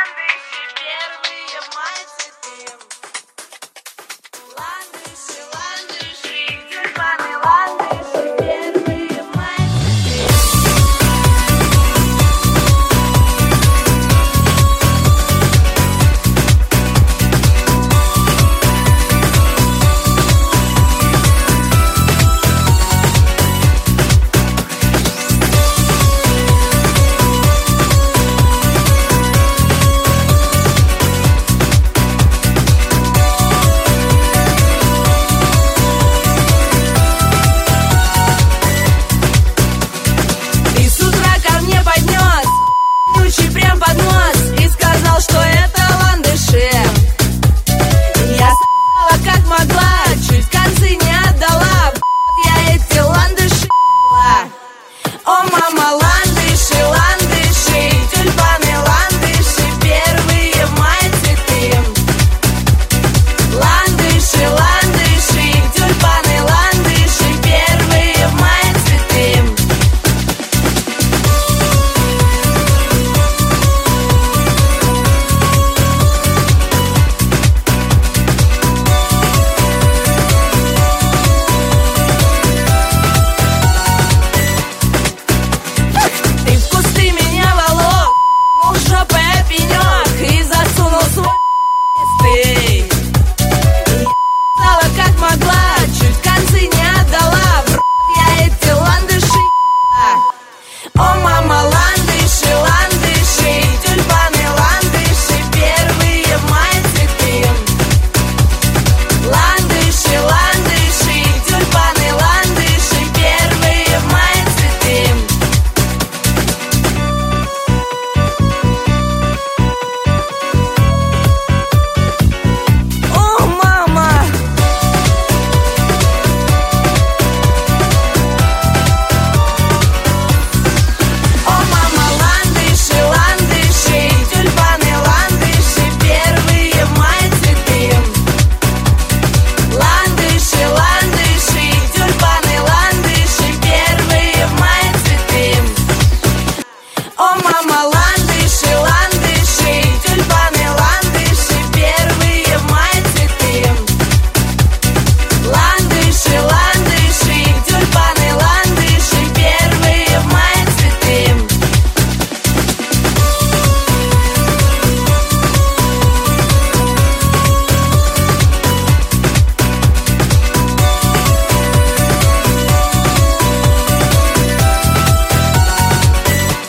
ландыши, первые в мае цветы. Ландыши, ландыши, тюльпаны, ландыши, первые в мае цветы. Прям под нос и сказал, что это ландыши. Я с***ла как могла, чуть концы не отдала. Я эти ландыши. О, мама, ландыши, ландыши, тюльпаны, ландыши, первые в мае цветы. Ландыши, ландыши, тюльпаны, ландыши, первые в мае цветы.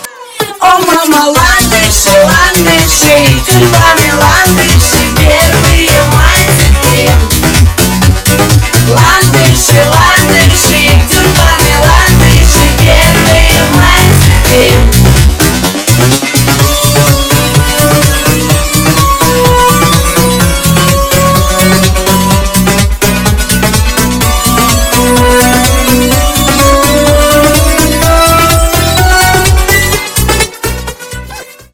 Ландыши, ландыши, тюльпаны, ландыши, первые.